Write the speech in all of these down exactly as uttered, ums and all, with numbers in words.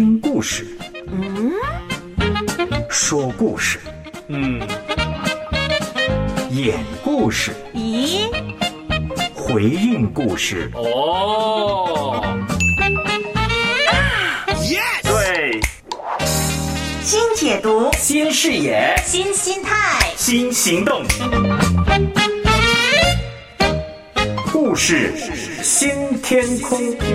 听故事， 嗯， 说故事， 嗯， 演故事， 咦， 回应故事。 哦， 对， 新解读， 新视野， 新心态， 新行动，故事新天空。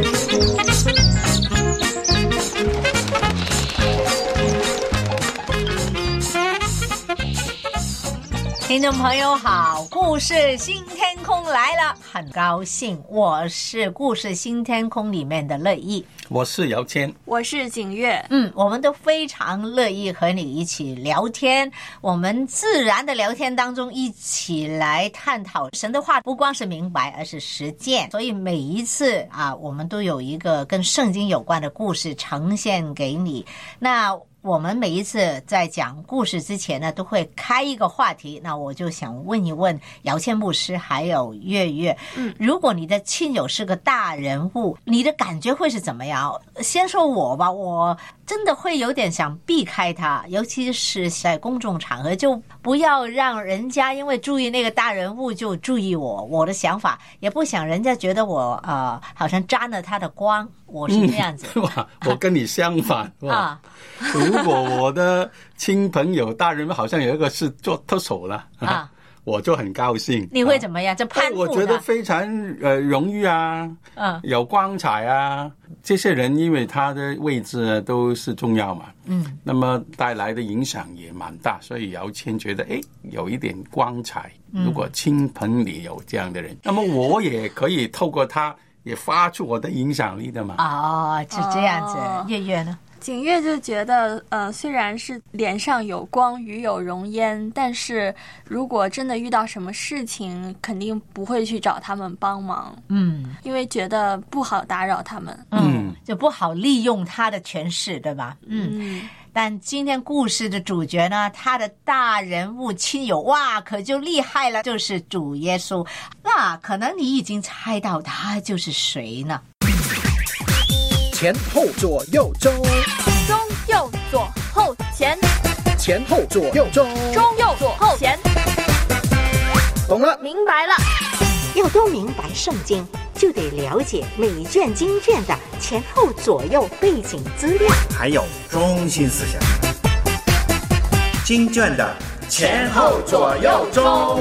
听众朋友好，故事新天空来了，很高兴，我是故事新天空里面的乐意， 我是姚谦， 我是景月。 嗯，我们都非常乐意和你一起聊天，我们自然的聊天当中一起来探讨神的话，不光是明白，而是实践。所以每一次啊，我们都有一个跟圣经有关的故事呈现给你。那我们每一次在讲故事之前呢，都会开一个话题。那我就想问一问姚谦牧师还有月月，嗯，如果你的亲友是个大人物，你的感觉会是怎么样？先说我吧，我真的会有点想避开他，尤其是在公众场合，就不要让人家因为注意那个大人物就注意我。我的想法也不想人家觉得我呃好像沾了他的光，我是这样子。 嗯、哇，我跟你相反啊。 如果我的亲朋友大人好像有一个是做特首了啊，我就很高兴。 你会怎么样？就攀附的？ 我觉得非常呃荣誉啊，嗯，有光彩啊。这些人因为他的位置都是重要嘛，嗯，那么带来的影响也蛮大，所以姚谦觉得哎有一点光彩。如果亲朋里有这样的人，嗯、那么我也可以透过他也发出我的影响力的嘛。 哦，是这样子。哦、月月呢？ 景月就觉得，呃，虽然是脸上有光，与有容焉，但是如果真的遇到什么事情，肯定不会去找他们帮忙，嗯，因为觉得不好打扰他们， 嗯，就不好利用他的权势，对吧？嗯。嗯，但今天故事的主角呢，他的大人物亲友，哇，可就厉害了，就是主耶稣。那可能你已经猜到他就是谁呢？ 前后左右中， 中右左后前， 前后左右中， 中右左后前。 懂了， 明白了。 要都明白圣经，就得了解每卷经卷的前后左右背景资料， 还有中心思想。经卷的前后左右中。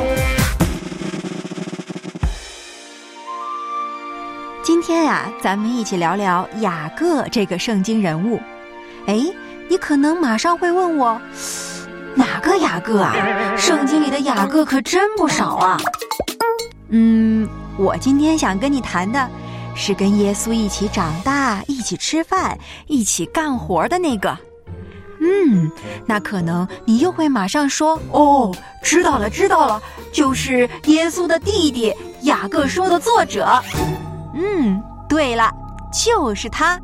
今天啊，咱们一起聊聊雅各这个圣经人物。哎，你可能马上会问我，哪个雅各啊？圣经里的雅各可真不少啊。嗯，我今天想跟你谈的是跟耶稣一起长大、一起吃饭、一起干活的那个。嗯，那可能你又会马上说，哦，知道了知道了，就是耶稣的弟弟雅各书的作者。嗯，对了，就是他。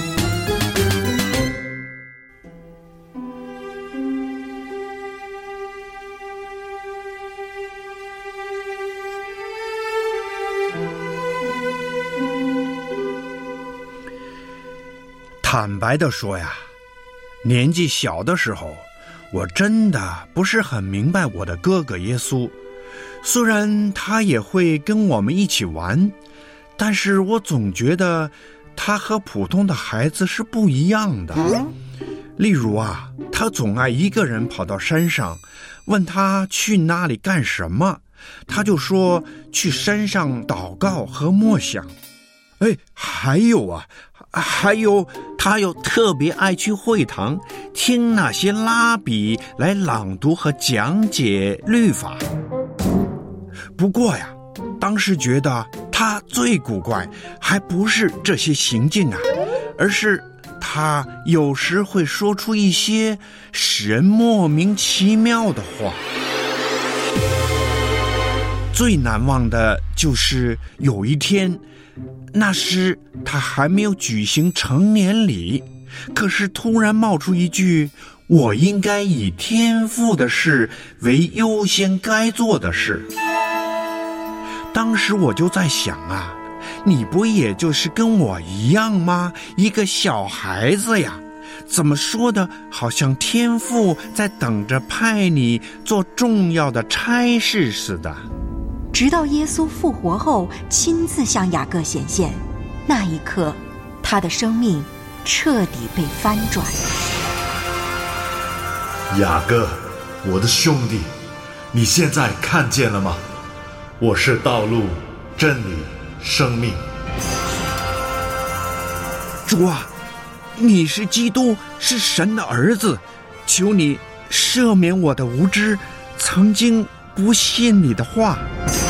坦白地说呀，年纪小的时候，我真的不是很明白我的哥哥耶稣。虽然他也会跟我们一起玩，但是我总觉得他和普通的孩子是不一样的。例如啊，他总爱一个人跑到山上，问他去那里干什么，他就说去山上祷告和默想。哎，还有啊，还有他又特别爱去会堂听那些拉比来朗读和讲解律法。不过呀，当时觉得他最古怪还不是这些行径啊，而是他有时会说出一些使人莫名其妙的话。最难忘的就是有一天，那时他还没有举行成年礼，可是突然冒出一句，我应该以天父的事为优先该做的事。当时我就在想啊，你不也就是跟我一样吗？一个小孩子呀， 怎么说的好像天父在等着派你做重要的差事似的。 直到耶稣复活后亲自向雅各显现，那一刻他的生命彻底被翻转。 雅各，我的兄弟，你现在看见了吗？我是道路、真理、生命。 主啊，你是基督，是神的儿子，求你赦免我的无知，曾经不信你的话。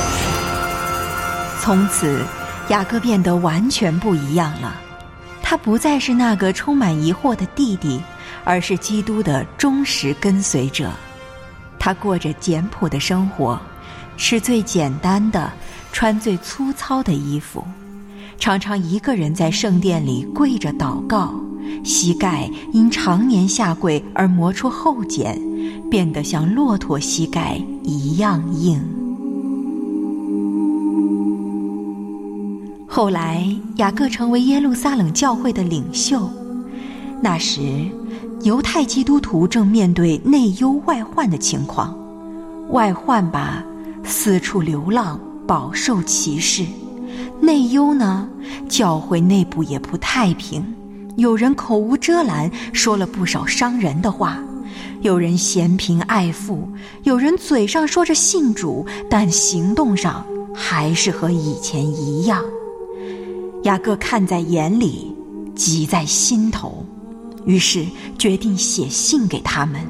从此雅各变得完全不一样了，他不再是那个充满疑惑的弟弟，而是基督的忠实跟随者。他过着简朴的生活，吃最简单的，穿最粗糙的衣服，常常一个人在圣殿里跪着祷告，膝盖因常年下跪而磨出后茧，变得像骆驼膝盖一样硬。后来雅各成为耶路撒冷教会的领袖，那时犹太基督徒正面对内忧外患的情况，外患吧，四处流浪，饱受歧视；内忧呢，教会内部也不太平，有人口无遮拦，说了不少伤人的话，有人嫌贫爱富，有人嘴上说着信主，但行动上还是和以前一样。雅各看在眼里，急在心头，于是决定写信给他们。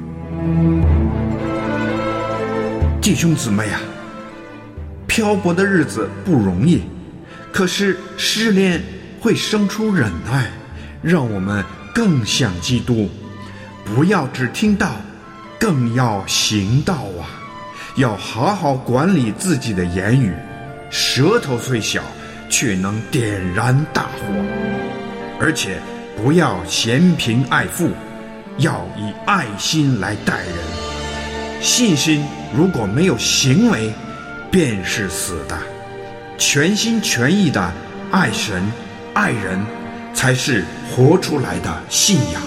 弟兄姊妹啊，漂泊的日子不容易，可是试炼会生出忍耐，让我们更像基督。不要只听道，更要行道啊！要好好管理自己的言语，舌头虽小，却能点燃大火。而且不要嫌贫爱富，要以爱心来待人。信心如果没有行为，便是死的。全心全意的爱神爱人，才是活出来的信仰。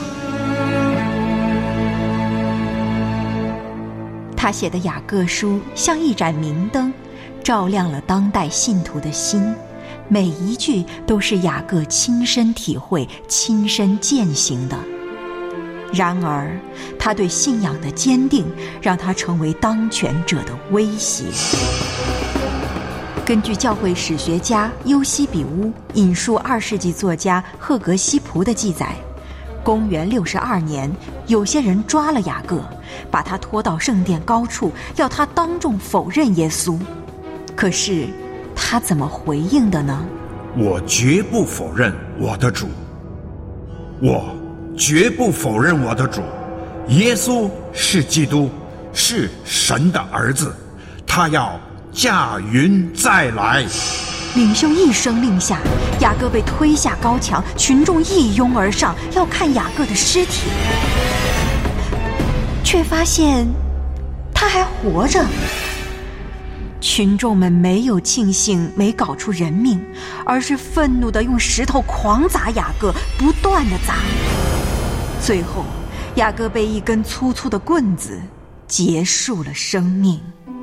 他写的雅各书像一盏明灯，照亮了当代信徒的心，每一句都是雅各亲身体会、亲身践行的。然而他对信仰的坚定，让他成为当权者的威胁。根据教会史学家优西比乌引述二世纪作家赫格西普的记载，公元六十二年，有些人抓了雅各，把他拖到圣殿高处，要他当众否认耶稣。可是他怎么回应的呢？ 我绝不否认我的主，我绝不否认我的主，耶稣是基督，是神的儿子，他要驾云再来。 领袖一声令下，雅各被推下高墙，群众一拥而上，要看雅各的尸体，却发现他还活着。群众们没有庆幸没搞出人命，而是愤怒地用石头狂砸雅各，不断地砸。最后雅各被一根粗粗的棍子结束了生命。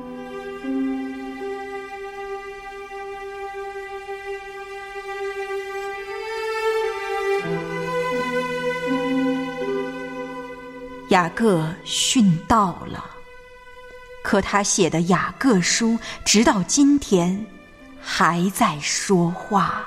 雅各殉道了，可他写的雅各书直到今天还在说话。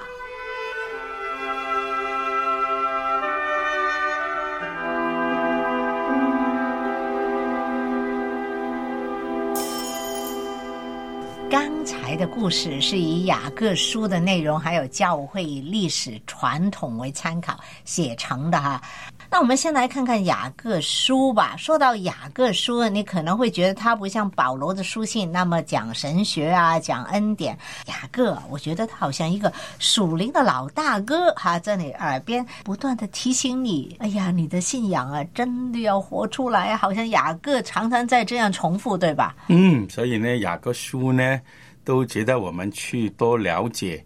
刚才的故事是以雅各书的内容还有教会历史传统为参考写成的哈。那我们先来看看雅各书吧。说到雅各书，你可能会觉得它不像保罗的书信那么讲神学啊，讲恩典。雅各，我觉得他好像一个属灵的老大哥哈，在你耳边不断的提醒你，哎呀，你的信仰啊，真的要活出来。好像雅各常常在这样重复，对吧？ 嗯，所以呢，雅各书呢，都值得我们去多了解。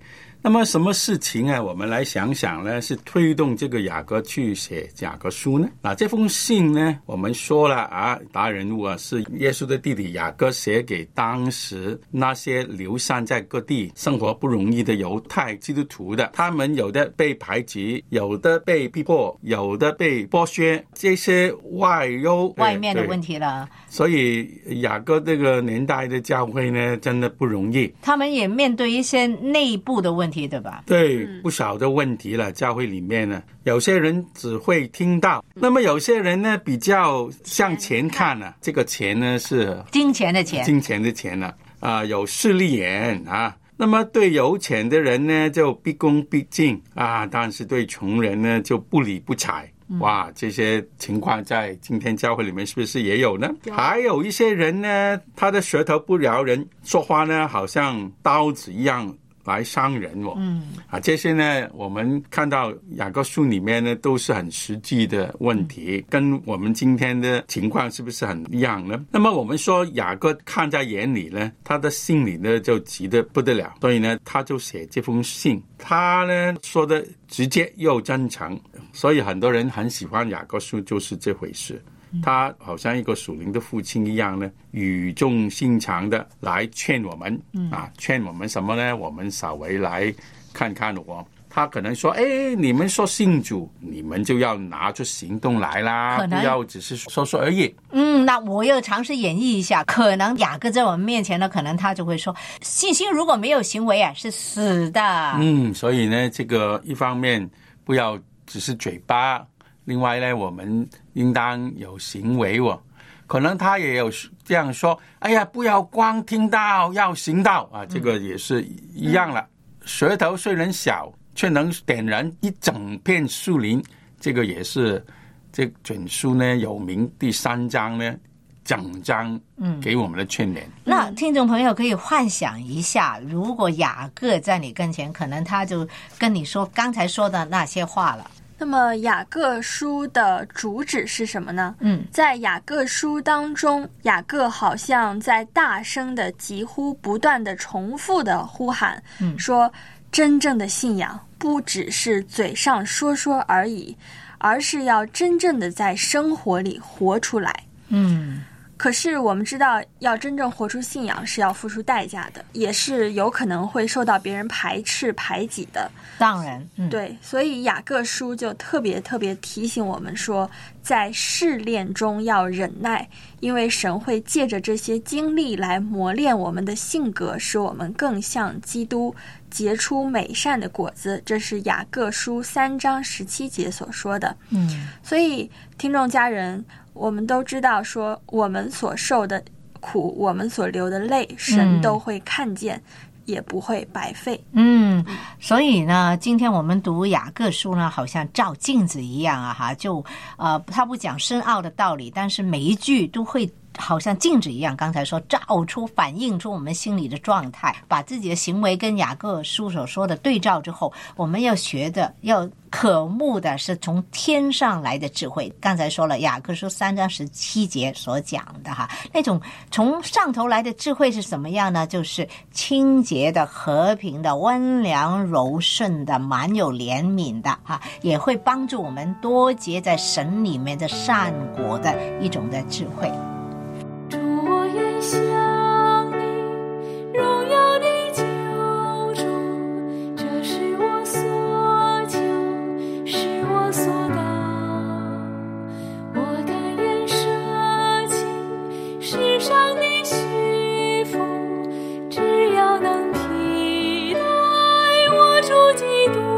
那么什么事情啊，我们来想想呢，是推动这个雅各去写雅各书呢？那这封信呢，我们说了啊，大人物啊是耶稣的弟弟雅各写给当时那些流散在各地生活不容易的犹太基督徒的，他们有的被排挤，有的被逼迫，有的被剥削，这些外忧外面的问题了。 所以雅各这个年代的教会呢，真的不容易， 他们也面对一些内部的问题，对吧？ 对，不少的问题了。教会里面呢，有些人只会听到，那么有些人呢比较向前看啊，这个钱呢是金钱的钱， 金钱的钱了啊、呃，有势利眼啊。那么对有钱的人呢就毕恭毕敬啊，但是对穷人呢就不理不睬。哇，这些情况在今天教会里面是不是也有呢？还有一些人呢，他的舌头不饶人，说话呢好像刀子一样来伤人哦。嗯，啊，这些呢，我们看到雅各书里面呢，都是很实际的问题，跟我们今天的情况是不是很一样呢？那么我们说雅各看在眼里呢，他的心里呢就急得不得了，所以呢，他就写这封信。他呢说的直接又真诚，所以很多人很喜欢雅各书，就是这回事。他好像一个属灵的父亲一样呢，语重心长的来劝我们、嗯、啊，劝我们什么呢？我们稍微来看看我。他可能说，哎，你们说信主，你们就要拿出行动来啦，不要只是说说而已。 嗯，那我又尝试演绎一下，可能雅各在我们面前呢，可能他就会说，信心如果没有行为啊，是死的。 嗯，所以呢，这个一方面不要只是嘴巴，另外呢，我们应当有行为哦。可能他也有这样说，哎呀，不要光听到，要行道啊，这个也是一样了。嗯、舌头虽然小，却能点燃一整片树林，这个也是这卷书呢有名第三章呢整章给我们的劝勉、嗯。 那听众朋友可以幻想一下，如果雅各在你跟前，可能他就跟你说刚才说的那些话了。 那么雅各书的主旨是什么呢？ 嗯， 在雅各书当中，雅各好像在大声的疾呼，不断的重复的呼喊、嗯、说真正的信仰不只是嘴上说说而已，而是要真正的在生活里活出来。 嗯， 可是我们知道，要真正活出信仰是要付出代价的，也是有可能会受到别人排斥排挤的。 当然、嗯、 对，所以雅各书就特别特别提醒我们说，在试炼中要忍耐，因为神会借着这些经历来磨练我们的性格，使我们更像基督，结出美善的果子。这是雅各书三章十七节所说的。 嗯， 所以听众家人，我们都知道说，我们所受的苦，我们所流的泪，神都会看见、嗯、也不会白费。 嗯，所以呢，今天我们读雅各书呢，好像照镜子一样啊，哈，就呃，他不讲深奥的道理，但是每一句都会好像镜子一样，刚才说照出反映出我们心里的状态，把自己的行为跟雅各书所说的对照之后，我们要学的要渴慕的是从天上来的智慧。刚才说了雅各书三章十七节所讲的哈，那种从上头来的智慧是什么样呢？就是清洁的、和平的、温良柔顺的、满有怜悯的哈，也会帮助我们多结在神里面的善果的一种的智慧。 主，我愿向你荣耀的救主，这是我所求，是我所祷。我甘愿舍弃世上的虚浮，只要能替代我主基督。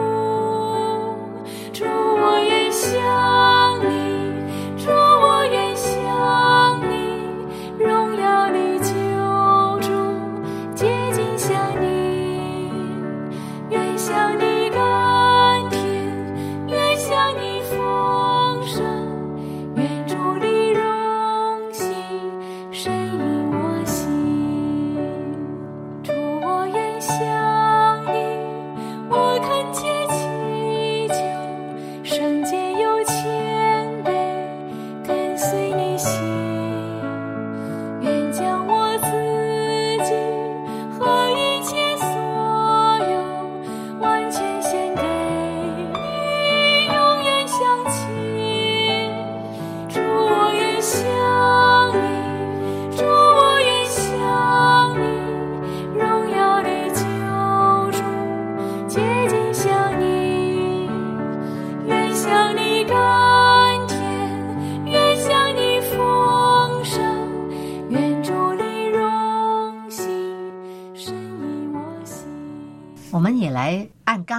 主，我愿向你，主，我愿向你。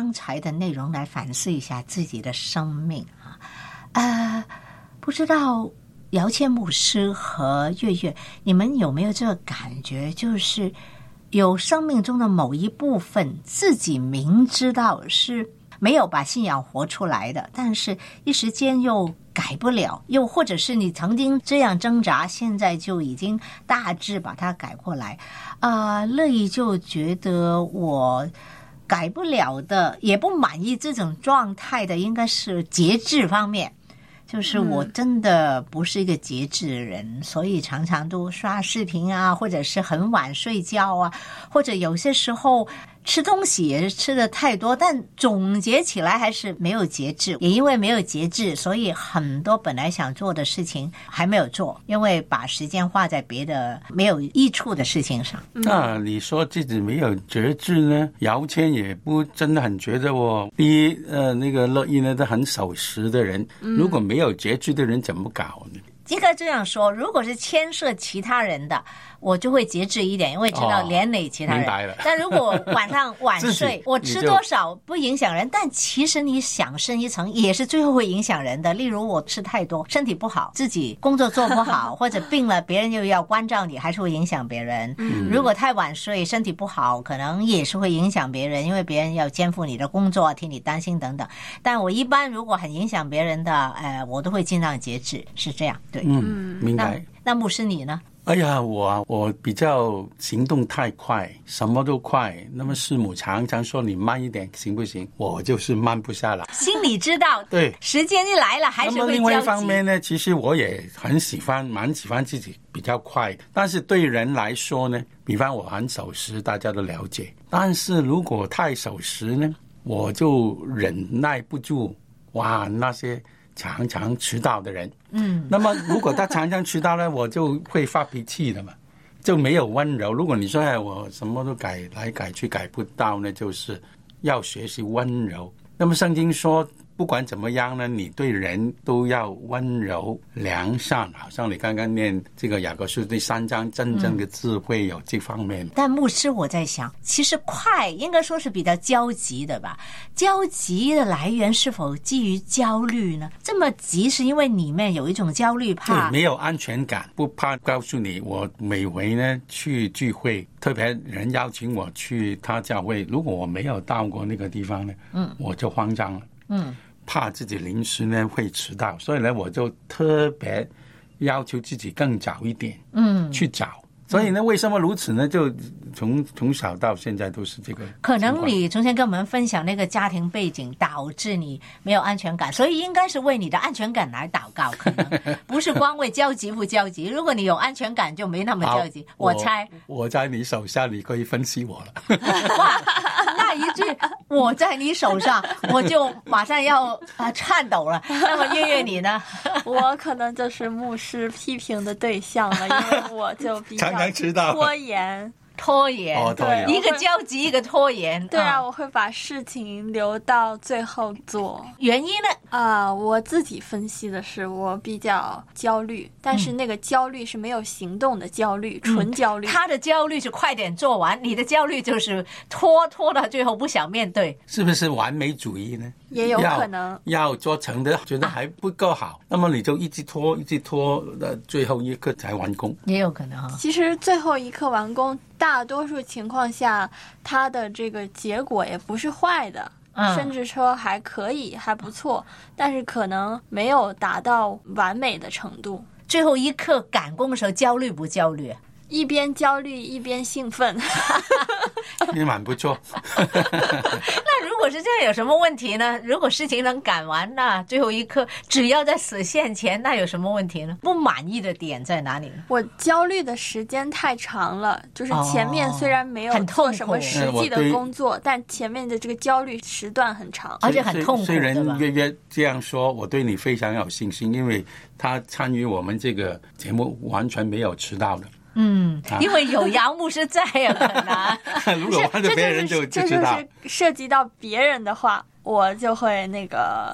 刚才的内容来反思一下自己的生命啊。呃，不知道姚谦牧师和月月，你们有没有这个感觉，就是有生命中的某一部分自己明知道是没有把信仰活出来的，但是一时间又改不了，又或者是你曾经这样挣扎，现在就已经大致把它改过来啊、呃。乐意就觉得我改不了的，也不满意这种状态的，应该是节制方面。就是我真的不是一个节制的人、嗯、所以常常都刷视频啊，或者是很晚睡觉啊，或者有些时候吃东西也是吃的太多，但总结起来还是没有节制。也因为没有节制，所以很多本来想做的事情还没有做，因为把时间花在别的没有益处的事情上。 那你说自己没有节制呢？姚谦也不真的很觉得我第一呃那个乐意呢都很守时的人，如果没有节制的人怎么搞呢？ 应该这样说，如果是牵涉其他人的，我就会节制一点，因为知道连累其他人。 哦、明白了。 但如果晚上晚睡，我吃多少不影响人，但其实你想深一层，也是最后会影响人的。例如我吃太多，身体不好，自己工作做不好，或者病了，别人又要关照你，还是会影响别人。嗯、如果太晚睡，身体不好，可能也是会影响别人，因为别人要肩负你的工作，替你担心等等。但我一般如果很影响别人的，呃，我都会尽量节制，是这样。对。 嗯，明白。 那, 那牧师你呢？ 哎呀，我啊，我比较行动太快，什么都快。那么师母常常说你慢一点行不行？我就是慢不下来。 心里知道， 对， 时间一来了还是会焦急。 那么另外一方面呢，其实我也很喜欢，蛮喜欢自己比较快。但是对人来说呢，比方我很守时，大家都了解。但是如果太守时呢，我就忍耐不住。哇，那些常常迟到的人，嗯，那么如果他常常迟到呢，我就会发脾气的嘛，就没有温柔。如果你说哎，我什么都改来改去改不到呢，就是要学习温柔。那么圣经说，不管怎么样呢，你对人都要温柔良善，好像你刚刚念这个雅各书第三章，真正的智慧有这方面。嗯、 但牧师我在想，其实快应该说是比较焦急的吧？焦急的来源是否基于焦虑呢？这么急是因为里面有一种焦虑，怕对没有安全感，不怕告诉你，我每回呢去聚会，特别人邀请我去他教会，如果我没有到过那个地方呢，嗯，我就慌张了，嗯。怕自己临时呢会迟到，所以呢我就特别要求自己更早一点，嗯，去找。所以呢，为什么如此呢？就从从小到现在都是这个。 可能你从前跟我们分享那个家庭背景，导致你没有安全感，所以应该是为你的安全感来祷告，可能不是光为焦急不焦急。如果你有安全感，就没那么焦急。我猜我，我在你手下，你可以分析我了。 哇，那一句我在你手上，我就马上要啊颤抖了。那么月月你呢？ 我可能就是牧师批评的对象了，因为我就比较拖延。 拖延， 哦、拖延一个焦急，一个拖延。 对啊、嗯，我会把事情留到最后做。 原因呢？ 啊、呃，我自己分析的是，我比较焦虑，但是那个焦虑是没有行动的焦虑，嗯、纯焦虑。 他的焦虑是快点做完，你的焦虑就是拖拖到最后不想面对。 是不是完美主义呢？ 也有可能要, 要做成的，觉得还不够好，啊、那么你就一直拖，一直拖，呃，最后一刻才完工。 也有可能哈。 其实最后一刻完工，大多数情况下，它的这个结果也不是坏的，嗯、甚至说还可以，还不错，但是可能没有达到完美的程度。 最后一刻赶工的时候，焦虑不焦虑？ 一边焦虑一边兴奋， 也蛮不错。 那如果是这样，有什么问题呢？如果事情能赶完，那最后一刻只要在死线前，那有什么问题呢？不满意的点在哪里呢？ 我焦虑的时间太长了，就是前面虽然没有做什么实际的工作，哦、但前面的这个焦虑时段很长， 而且很痛苦。 虽然月月这样说，我对你非常有信心，因为他参与我们这个节目完全没有迟到的。 嗯，因为有姚牧师在呀，很难。 如果换成别人就就知道，这就是涉及到别人的话，我就会那个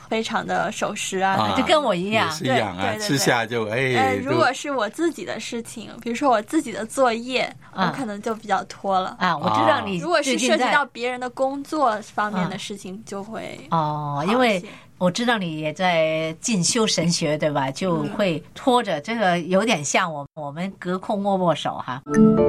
非常的守时啊， 啊就跟我一样， 也是一样啊， 对对对对吃下就哎。 呃，如果是我自己的事情，比如说我自己的作业， 啊、 我可能就比较拖了啊。我知道你， 如果是涉及到别人的工作方面的事情，就会哦，因为我知道你也在进修神学，对吧？就会拖着，这个有点像我我们隔空握握手哈。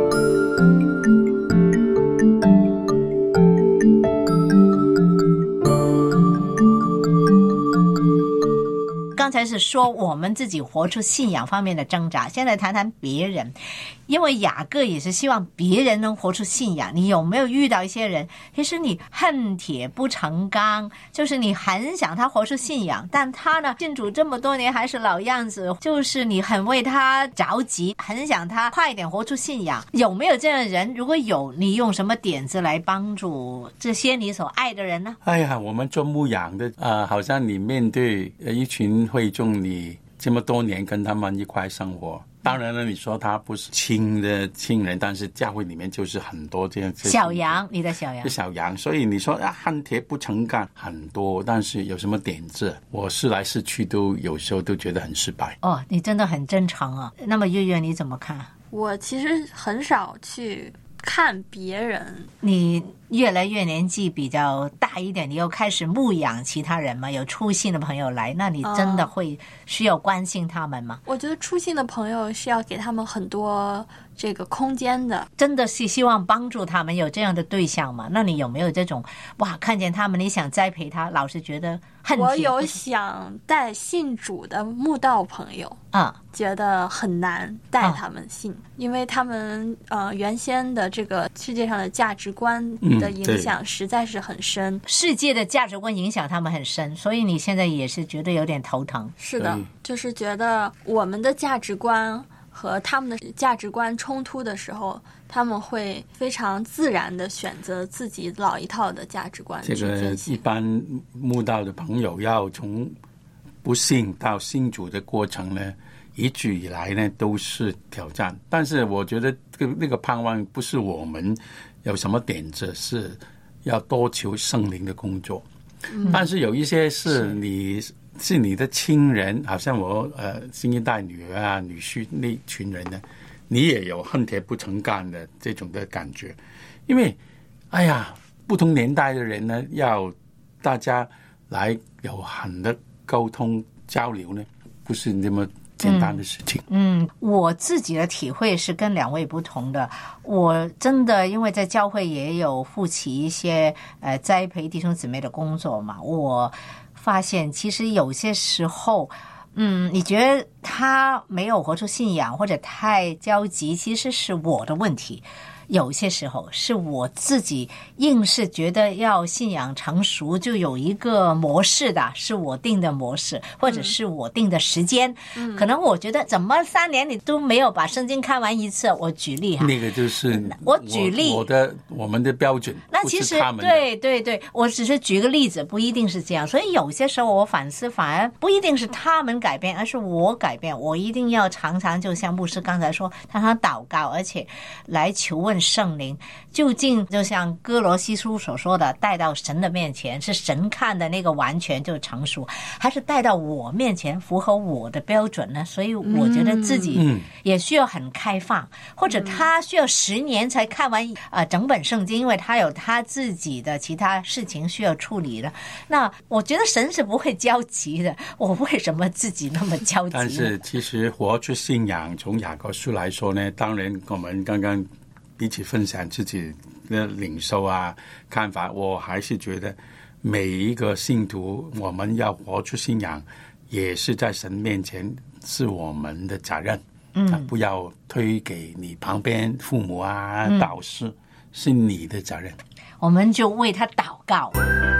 刚才是说我们自己活出信仰方面的挣扎，现在谈谈别人，因为雅各也是希望别人能活出信仰。你有没有遇到一些人，其实你恨铁不成钢，就是你很想他活出信仰，但他呢信主这么多年还是老样子，就是你很为他着急，很想他快一点活出信仰。有没有这样的人？如果有，你用什么点子来帮助这些你所爱的人呢？ 哎呀，我们做牧养的啊、呃，好像你面对一群会众，你这么多年跟他们一块生活，当然了，你说他不是亲的亲人，但是教会里面就是很多这样小羊，你的小羊， 小羊。所以你说啊，恨铁不成钢很多，但是有什么点子？我试来试去都有时候都觉得很失败。 哦，你真的很真诚啊。那么月月你怎么看？ 我其实很少去看别人。 你越来越年纪比较大一点，你又开始牧养其他人嘛，有出信的朋友来，那你真的会需要关心他们吗？ 我觉得出信的朋友是要给他们很多这个空间的， 真的是希望帮助他们，有这样的对象吗？那你有没有这种哇，看见他们你想栽培他，老是觉得恨铁？ 我有想带信主的慕道朋友啊， 觉得很难带他们信，啊、因为他们呃原先的这个世界上的价值观的影响实在是很深，嗯、 世界的价值观影响他们很深，所以你现在也是觉得有点头疼。 是的，就是觉得我们的价值观和他们的价值观冲突的时候，他们会非常自然的选择自己老一套的价值观。 这个一般慕道的朋友要从不信到信主的过程呢，一直以来呢都是挑战。但是我觉得这个那个盼望不是我们有什么点子，是要多求圣灵的工作。嗯、但是有一些是你是, 是你的亲人，好像我呃新一代女儿啊女婿那群人呢，你也有恨铁不成钢的这种的感觉。因为哎呀，不同年代的人呢，要大家来有很的沟通交流呢，不是那么简单的事情。 嗯，我自己的体会是跟两位不同的。我真的因为在教会也有负起一些呃栽培弟兄姊妹的工作嘛，我发现其实有些时候嗯，你觉得他没有活出信仰或者太焦急，其实是我的问题。有些时候是我自己硬是觉得要信仰成熟就有一个模式的，是我定的模式，或者是我定的时间。嗯，可能我觉得怎么三年你都没有把圣经看完一次。我举例哈， 那个就是我举例我, 我的我们的标准， 那其实对对对，我只是举个例子，不一定是这样。所以有些时候我反思，反而不一定是他们改变，而是我改变。我一定要常常就像牧师刚才说，常常祷告，而且来求问圣灵究竟就像哥罗西书所说的，带到神的面前，是神看的那个完全就成熟，还是带到我面前符合我的标准呢？所以我觉得自己也需要很开放，嗯、或者他需要十年才看完呃整本圣经，因为他有他自己的其他事情需要处理的。那我觉得神是不会焦急的，我为什么自己那么焦急呢？ 但是其实活出信仰，从雅各书来说呢，当然我们刚刚彼此分享自己的领受啊看法，我还是觉得每一个信徒我们要活出信仰，也是在神面前是我们的责任。嗯，不要推给你旁边父母啊、嗯、导师，是你的责任。 我们就为他祷告。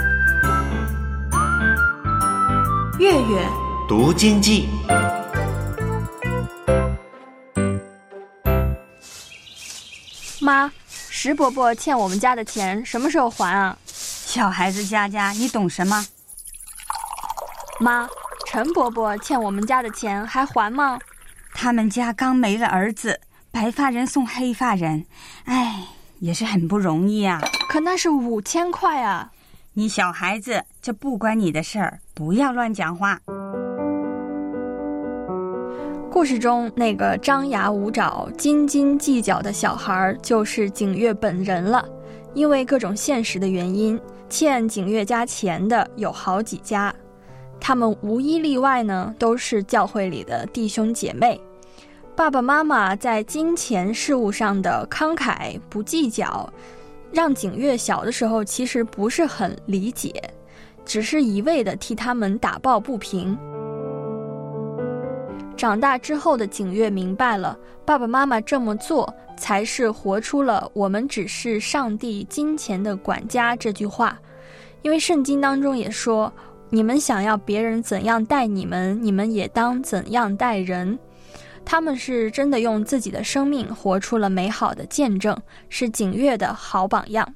月月读经记。 妈，石伯伯欠我们家的钱什么时候还啊？ 小孩子家家，你懂什么？ 妈，陈伯伯欠我们家的钱还还吗？ 他们家刚没了儿子，白发人送黑发人，哎，也是很不容易啊。 可那是五千块啊！ 你小孩子这不关你的事儿，不要乱讲话。 故事中那个张牙舞爪、斤斤计较的小孩就是景岳本人了。因为各种现实的原因，欠景岳家钱的有好几家，他们无一例外呢，都是教会里的弟兄姐妹。爸爸妈妈在金钱事务上的慷慨不计较，让景岳小的时候其实不是很理解，只是一味地替他们打抱不平。长大之后的景岳明白了，爸爸妈妈这么做才是活出了我们只是上帝金钱的管家这句话。因为圣经当中也说，你们想要别人怎样待你们，你们也当怎样待人。他们是真的用自己的生命活出了美好的见证，是景岳的好榜样。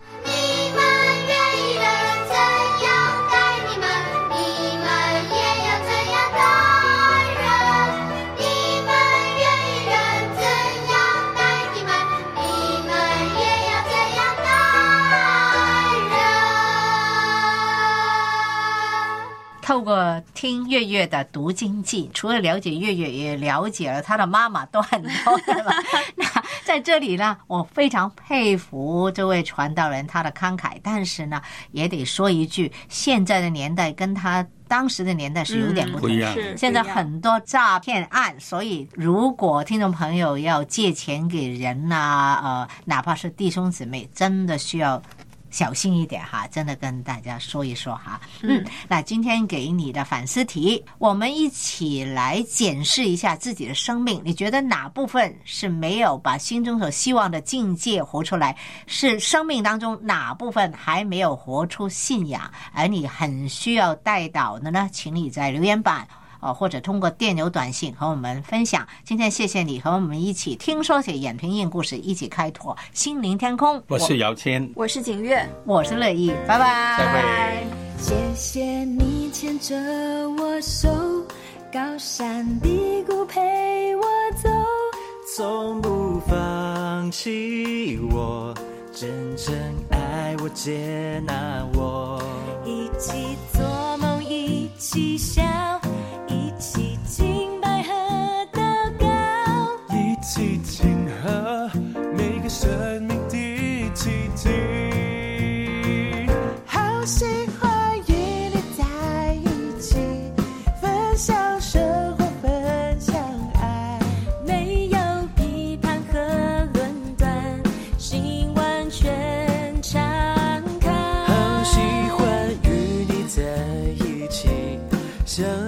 透过听月月的读经记，除了了解月月，也了解了他的妈妈，都很多的嘛。那在这里呢，我非常佩服这位传道人他的慷慨，但是呢，也得说一句，现在的年代跟他当时的年代是有点不同， 嗯、 现在很多诈骗案，所以如果听众朋友要借钱给人啊，呃，哪怕是弟兄姊妹，真的需要小心一点哈，真的跟大家说一说哈。嗯，那今天给你的反思题，我们一起来检视一下自己的生命，你觉得哪部分是没有把心中所希望的境界活出来？是生命当中哪部分还没有活出信仰，而你很需要带导的呢？请你在留言板哦，或者通过电邮短信和我们分享。今天谢谢你和我们一起听说写眼平印故事，一起开拓心灵天空。 我是姚谦， 我是景岳， 我是乐意，拜拜， 再会。 谢谢你牵着我手，高山低谷陪我走， 从不放弃我，真正爱我接纳我， 一起做梦一起笑，一起敬拜和祷告， 一起庆贺每个生命的奇迹。好喜欢与你在一起，分享生活，分享爱， 没有批判和论断，心完全敞开。 好喜欢与你在一起，相